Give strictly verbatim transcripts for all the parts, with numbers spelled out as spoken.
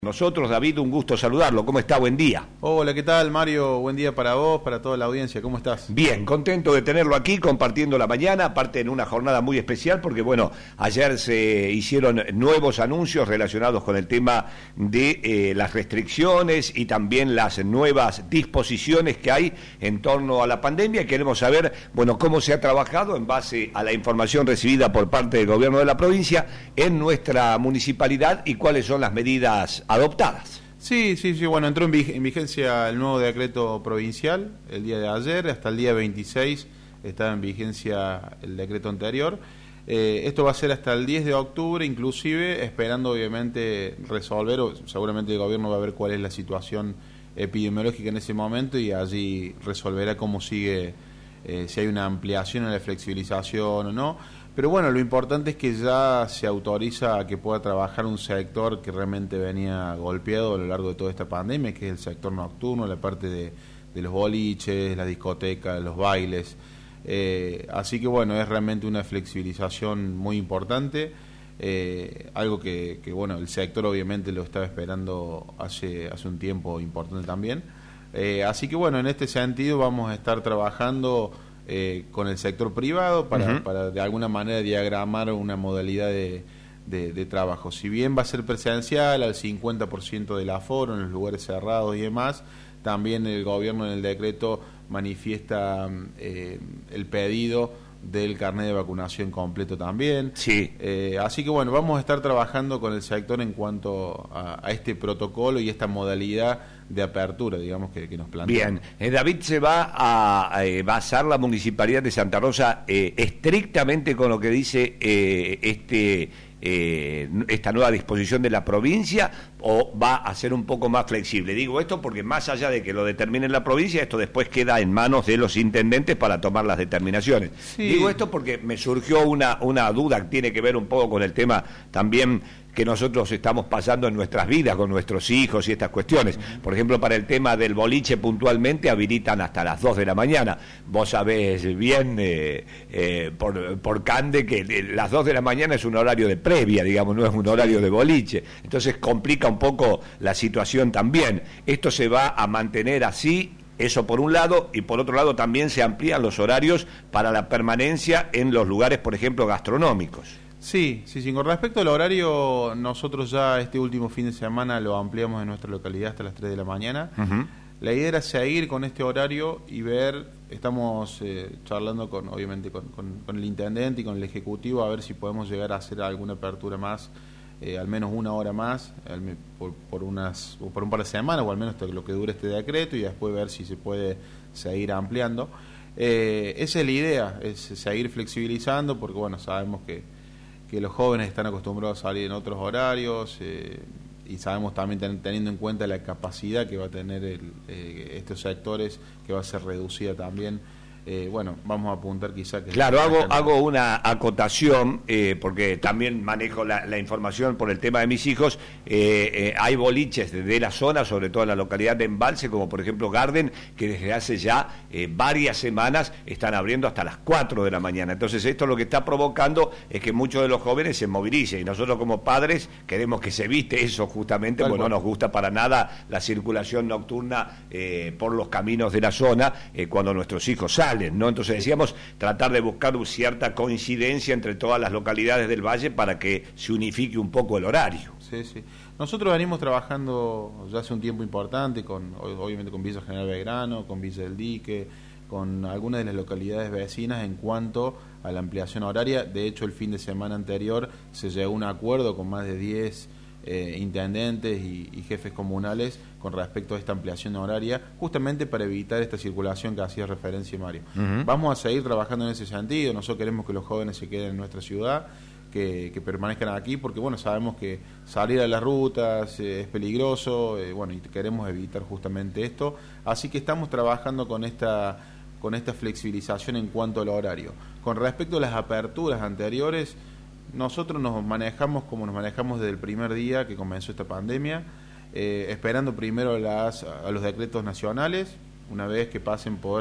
Nosotros, David, un gusto saludarlo. ¿Cómo está? Buen día. Hola, ¿qué tal, Mario? Buen día para vos, para toda la audiencia. ¿Cómo estás? Bien, contento de tenerlo aquí compartiendo la mañana, aparte en una jornada muy especial, porque bueno, ayer se hicieron nuevos anuncios relacionados con el tema de eh, las restricciones y también las nuevas disposiciones que hay en torno a la pandemia. Queremos saber, bueno, cómo se ha trabajado en base a la información recibida por parte del gobierno de la provincia en nuestra municipalidad y cuáles son las medidas adoptadas. Sí, sí, sí, bueno, entró en vigencia el nuevo decreto provincial el día de ayer, hasta el día veintiséis estaba en vigencia el decreto anterior. Eh, esto va a ser hasta el diez de octubre, inclusive esperando obviamente resolver, o seguramente el gobierno va a ver cuál es la situación epidemiológica en ese momento y allí resolverá cómo sigue, eh, si hay una ampliación en la flexibilización o no. Pero bueno, lo importante es que ya se autoriza a que pueda trabajar un sector que realmente venía golpeado a lo largo de toda esta pandemia, que es el sector nocturno, la parte de, de los boliches, las discotecas, los bailes. Eh, así que bueno, es realmente una flexibilización muy importante, eh, algo que, que bueno, el sector obviamente lo estaba esperando hace, hace un tiempo importante también. Eh, así que bueno, en este sentido vamos a estar trabajando Eh, con el sector privado para, uh-huh. para de alguna manera diagramar una modalidad de, de, de trabajo. Si bien va a ser presencial al cincuenta por ciento del aforo en los lugares cerrados y demás, también el gobierno en el decreto manifiesta eh, el pedido del carnet de vacunación completo también. Sí. Eh, así que bueno, vamos a estar trabajando con el sector en cuanto a, a este protocolo y esta modalidad de apertura, digamos, que, que nos plantea. Bien, eh, David, ¿se va a, a eh, basar la Municipalidad de Santa Rosa eh, estrictamente con lo que dice eh, este eh, esta nueva disposición de la provincia o va a ser un poco más flexible? Digo esto porque más allá de que lo determine la provincia, esto después queda en manos de los intendentes para tomar las determinaciones. Sí. Digo esto porque me surgió una, una duda que tiene que ver un poco con el tema también que nosotros estamos pasando en nuestras vidas con nuestros hijos y estas cuestiones. Por ejemplo, para el tema del boliche puntualmente habilitan hasta las dos de la mañana. Vos sabés bien eh, eh, por, por Cande que las dos de la mañana es un horario de previa, digamos, no es un horario de boliche. Entonces complica un poco la situación también. Esto se va a mantener así. Eso por un lado, y por otro lado también se amplían los horarios para la permanencia en los lugares, por ejemplo, gastronómicos. Sí, sí, sí. Con respecto al horario, nosotros ya este último fin de semana lo ampliamos en nuestra localidad hasta las tres de la mañana. Uh-huh. La idea era seguir con este horario y ver, estamos eh, charlando con, obviamente, con, con, con el intendente y con el ejecutivo a ver si podemos llegar a hacer alguna apertura más, eh, al menos una hora más, al, por, por, unas, o por un par de semanas, o al menos lo que dure este decreto, y después ver si se puede seguir ampliando. Eh, esa es la idea, es seguir flexibilizando, porque bueno, sabemos que que los jóvenes están acostumbrados a salir en otros horarios eh, y sabemos también ten, teniendo en cuenta la capacidad que va a tener el, eh, estos sectores, que va a ser reducida también. Eh, bueno, vamos a apuntar quizá que... Claro, hago, hago una acotación, eh, porque también manejo la, la información por el tema de mis hijos. Eh, eh, hay boliches de, de la zona, sobre todo en la localidad de Embalse, como por ejemplo Garden, que desde hace ya eh, varias semanas están abriendo hasta las cuatro de la mañana. Entonces esto lo que está provocando es que muchos de los jóvenes se movilicen, y nosotros como padres queremos que se evite eso justamente, porque no nos gusta para nada la circulación nocturna eh, por los caminos de la zona eh, cuando nuestros hijos salen, ¿no? Entonces decíamos tratar de buscar cierta coincidencia entre todas las localidades del Valle para que se unifique un poco el horario. Sí, sí. Nosotros venimos trabajando ya hace un tiempo importante, con obviamente con Villa General Belgrano, con Villa del Dique, con algunas de las localidades vecinas en cuanto a la ampliación horaria. De hecho, el fin de semana anterior se llegó a un acuerdo con más de diez eh, intendentes y, y jefes comunales con respecto a esta ampliación horaria, justamente para evitar esta circulación que hacía referencia Mario. Uh-huh. Vamos a seguir trabajando en ese sentido. Nosotros queremos que los jóvenes se queden en nuestra ciudad, que, que permanezcan aquí, porque bueno, sabemos que salir a las rutas eh, es peligroso, eh, bueno, y queremos evitar justamente esto. Así que estamos trabajando con esta con esta flexibilización en cuanto al horario. Con respecto a las aperturas anteriores, nosotros nos manejamos como nos manejamos desde el primer día que comenzó esta pandemia, eh, esperando primero las, a los decretos nacionales, una vez que pasen por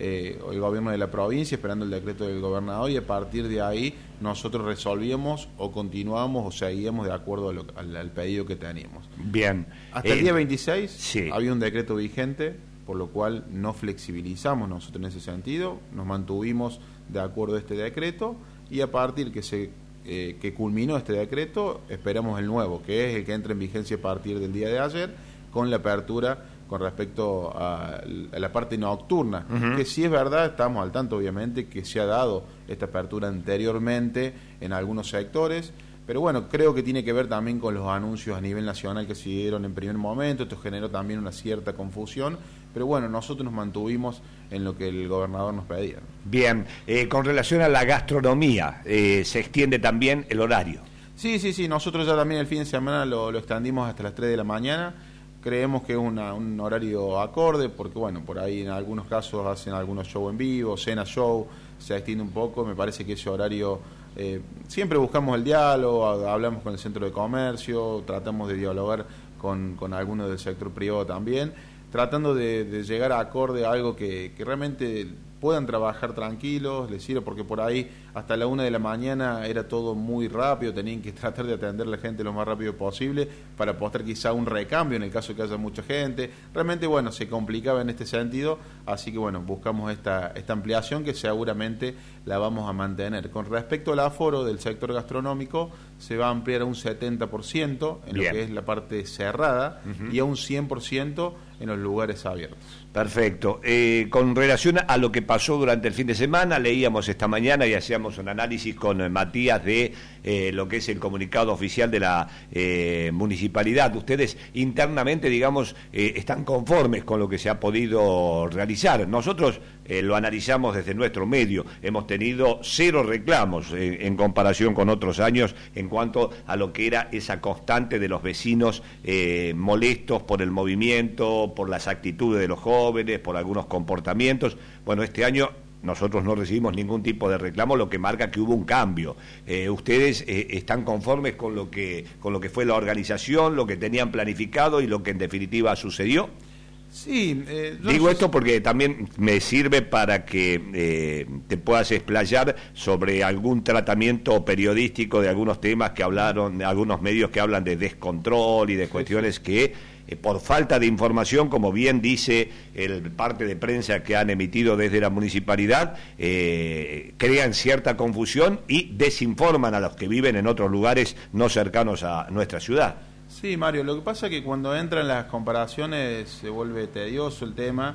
eh, el gobierno de la provincia, esperando el decreto del gobernador, y a partir de ahí nosotros resolvíamos o continuamos o seguíamos de acuerdo a lo, al, al pedido que teníamos. Bien. Hasta eh, el día veintiséis sí. había un decreto vigente, por lo cual no flexibilizamos nosotros en ese sentido, nos mantuvimos de acuerdo a este decreto, y a partir que se eh, que culminó este decreto, esperamos el nuevo, que es el que entra en vigencia a partir del día de ayer, con la apertura con respecto a, a la parte nocturna, uh-huh. que sí es verdad, estamos al tanto obviamente que se ha dado esta apertura anteriormente en algunos sectores, pero bueno, creo que tiene que ver también con los anuncios a nivel nacional que se dieron en primer momento, esto generó también una cierta confusión, pero bueno, nosotros nos mantuvimos en lo que el gobernador nos pedía. Bien, eh, con relación a la gastronomía, eh, ¿se extiende también el horario? Sí, sí, sí, nosotros ya también el fin de semana lo, lo extendimos hasta las tres de la mañana, creemos que es una, un horario acorde, porque bueno, por ahí en algunos casos hacen algunos shows en vivo, cena show, se extiende un poco, me parece que ese horario, eh, siempre buscamos el diálogo, hablamos con el centro de comercio, tratamos de dialogar con, con algunos del sector privado también, tratando de, de llegar a acorde a algo que, que realmente puedan trabajar tranquilos, les sirve, porque por ahí hasta la una de la mañana era todo muy rápido, tenían que tratar de atender a la gente lo más rápido posible para postar quizá un recambio en el caso de que haya mucha gente. Realmente, bueno, se complicaba en este sentido, así que bueno, buscamos esta, esta ampliación que seguramente la vamos a mantener. Con respecto al aforo del sector gastronómico, se va a ampliar a un setenta por ciento en Bien. Lo que es la parte cerrada uh-huh. y a un cien por ciento en los lugares abiertos. Perfecto. Eh, con relación a lo que pasó durante el fin de semana, leíamos esta mañana y hacíamos un análisis con eh, Matías de eh, lo que es el comunicado oficial de la eh, municipalidad. Ustedes internamente, digamos, eh, están conformes con lo que se ha podido realizar. Nosotros eh, lo analizamos desde nuestro medio. Hemos tenido cero reclamos eh, en comparación con otros años en cuanto a lo que era esa constante de los vecinos eh, molestos por el movimiento, por las actitudes de los jóvenes, por algunos comportamientos. Bueno, este año nosotros no recibimos ningún tipo de reclamo, lo que marca que hubo un cambio. Eh, ¿Ustedes eh, están conformes con lo que con lo que fue la organización, lo que tenían planificado y lo que en definitiva sucedió? Sí. Eh, Digo esto porque también me sirve para que eh, te puedas explayar sobre algún tratamiento periodístico de algunos temas que hablaron, algunos medios que hablan de descontrol y de cuestiones que por falta de información, como bien dice el parte de prensa que han emitido desde la municipalidad, eh, crean cierta confusión y desinforman a los que viven en otros lugares no cercanos a nuestra ciudad. Sí, Mario, lo que pasa es que cuando entran las comparaciones se vuelve tedioso el tema,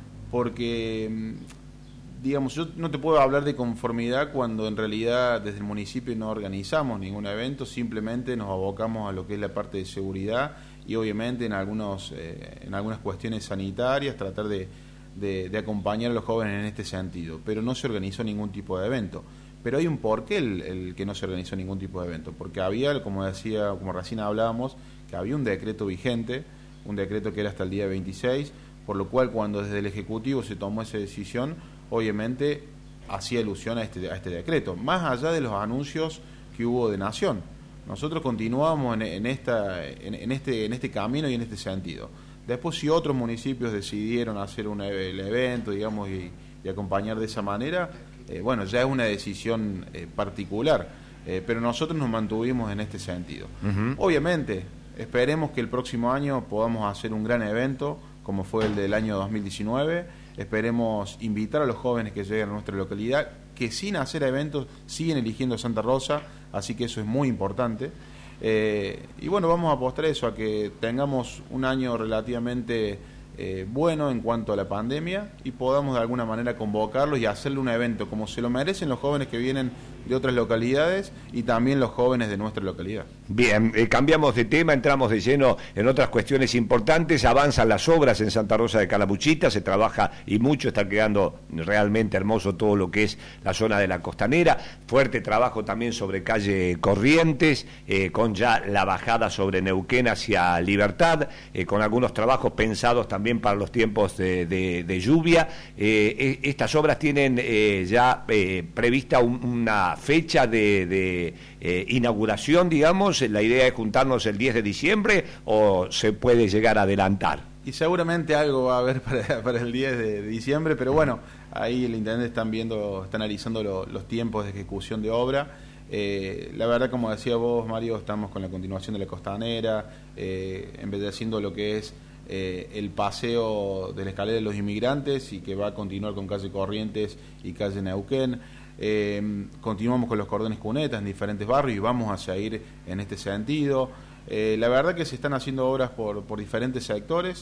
porque, digamos, yo no te puedo hablar de conformidad cuando en realidad desde el municipio no organizamos ningún evento, simplemente nos abocamos a lo que es la parte de seguridad y obviamente en algunos eh, en algunas cuestiones sanitarias tratar de, de, de acompañar a los jóvenes en este sentido, pero no se organizó ningún tipo de evento. Pero hay un porqué el, el que no se organizó ningún tipo de evento, porque había, como decía, como recién hablábamos, que había un decreto vigente, un decreto que era hasta el día veintiséis, por lo cual cuando desde el Ejecutivo se tomó esa decisión, obviamente hacía alusión a este, a este decreto, más allá de los anuncios que hubo de Nación. Nosotros continuamos en, en, esta, en, en, este, en este camino y en este sentido. Después, si otros municipios decidieron hacer un, el evento, digamos, y, y acompañar de esa manera, eh, bueno, ya es una decisión eh, particular, eh, pero nosotros nos mantuvimos en este sentido. Uh-huh. Obviamente, esperemos que el próximo año podamos hacer un gran evento, como fue el del año dos mil diecinueve, esperemos invitar a los jóvenes que lleguen a nuestra localidad, que sin hacer eventos siguen eligiendo Santa Rosa, así que eso es muy importante. Eh, y bueno, vamos a apostar eso, a que tengamos un año relativamente eh, bueno en cuanto a la pandemia y podamos de alguna manera convocarlos y hacerle un evento como se lo merecen los jóvenes que vienen de otras localidades y también los jóvenes de nuestra localidad. Bien, eh, cambiamos de tema, entramos de lleno en otras cuestiones importantes. Avanzan las obras en Santa Rosa de Calamuchita, se trabaja y mucho, está quedando realmente hermoso todo lo que es la zona de la costanera. Fuerte trabajo también sobre calle Corrientes, eh, con ya la bajada sobre Neuquén hacia Libertad, eh, con algunos trabajos pensados también para los tiempos de, de, de lluvia. Eh, estas obras tienen eh, ya eh, prevista un, una fecha de, de eh, inauguración, digamos. La idea es juntarnos el diez de diciembre o se puede llegar a adelantar. Y seguramente algo va a haber para, para el diez de diciembre, pero bueno, ahí el intendente están viendo, está analizando lo, los tiempos de ejecución de obra. Eh, la verdad, como decía vos, Mario, estamos con la continuación de la costanera, eh, embelleciendo lo que es eh, el paseo de la escalera de los inmigrantes y que va a continuar con calle Corrientes y calle Neuquén. Eh, continuamos con los cordones cunetas en diferentes barrios y vamos a seguir en este sentido. Eh, la verdad que se están haciendo obras por, por diferentes sectores,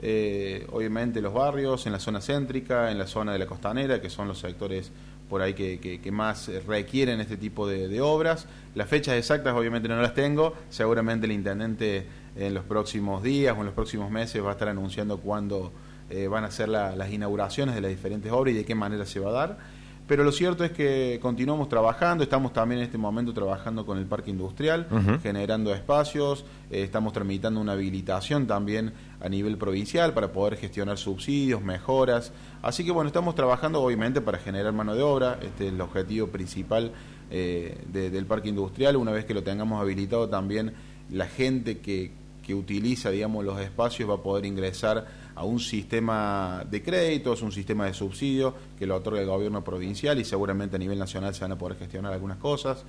eh, obviamente los barrios, en la zona céntrica, en la zona de la costanera, que son los sectores por ahí que, que, que más requieren este tipo de, de obras. Las fechas exactas obviamente no las tengo, seguramente el intendente en los próximos días o en los próximos meses va a estar anunciando cuándo eh, van a ser la, las inauguraciones de las diferentes obras y de qué manera se va a dar. Pero lo cierto es que continuamos trabajando, estamos también en este momento trabajando con el parque industrial, uh-huh. generando espacios, eh, estamos tramitando una habilitación también a nivel provincial para poder gestionar subsidios, mejoras. Así que bueno, estamos trabajando obviamente para generar mano de obra, este es el objetivo principal eh, de, del parque industrial. Una vez que lo tengamos habilitado también la gente que, que utiliza, digamos, los espacios va a poder ingresar a un sistema de créditos, un sistema de subsidio que lo otorga el gobierno provincial y seguramente a nivel nacional se van a poder gestionar algunas cosas.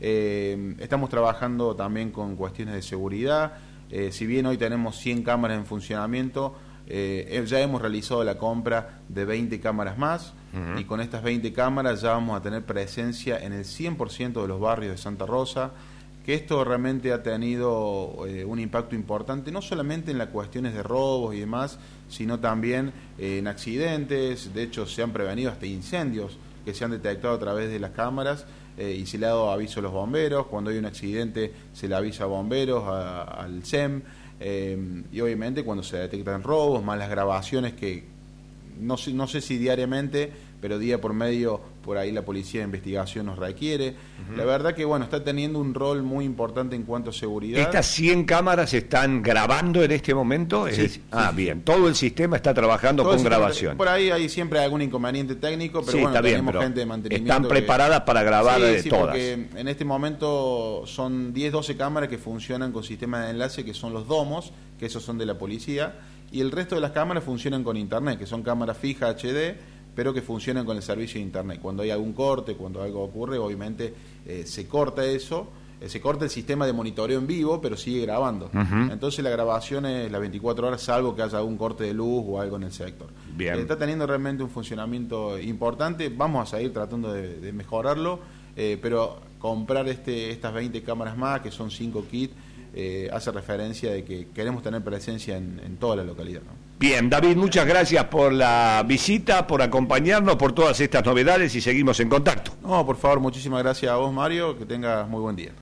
Eh, estamos trabajando también con cuestiones de seguridad. Eh, si bien hoy tenemos cien cámaras en funcionamiento, eh, ya hemos realizado la compra de veinte cámaras más uh-huh. y con estas veinte cámaras ya vamos a tener presencia en el cien por ciento de los barrios de Santa Rosa, que esto realmente ha tenido eh, un impacto importante, no solamente en las cuestiones de robos y demás, sino también eh, en accidentes. De hecho, se han prevenido hasta incendios que se han detectado a través de las cámaras eh, y se le ha dado aviso a los bomberos. Cuando hay un accidente se le avisa a bomberos, a, al S E M, eh, y obviamente cuando se detectan robos, más las grabaciones que no sé, no sé si diariamente, pero día por medio, por ahí la policía de investigación nos requiere. Uh-huh. La verdad que, bueno, está teniendo un rol muy importante en cuanto a seguridad. ¿Estas cien cámaras están grabando en este momento? Sí, es decir, sí, ah, sí. bien. Todo el sistema está trabajando Todo con grabación. Por ahí hay siempre algún inconveniente técnico, pero sí, bueno, bien, tenemos pero gente de mantenimiento. Están preparadas que... para grabar sí, sí, todas. Porque en este momento son diez, doce cámaras que funcionan con sistemas de enlace, que son los domos, que esos son de la policía, y el resto de las cámaras funcionan con internet, que son cámaras fijas H D, pero que funcionan con el servicio de internet. Cuando hay algún corte, cuando algo ocurre, obviamente eh, se corta eso, eh, se corta el sistema de monitoreo en vivo, pero sigue grabando. Uh-huh. Entonces la grabación es las veinticuatro horas, salvo que haya algún corte de luz o algo en el sector. Bien. Eh, está teniendo realmente un funcionamiento importante, vamos a seguir tratando de, de mejorarlo, eh, pero comprar este, estas veinte cámaras más, que son cinco kits, Eh, hace referencia de que queremos tener presencia en, en toda la localidad, ¿no? Bien, David, muchas gracias por la visita, por acompañarnos, por todas estas novedades y seguimos en contacto. No, por favor, muchísimas gracias a vos, Mario, que tengas muy buen día.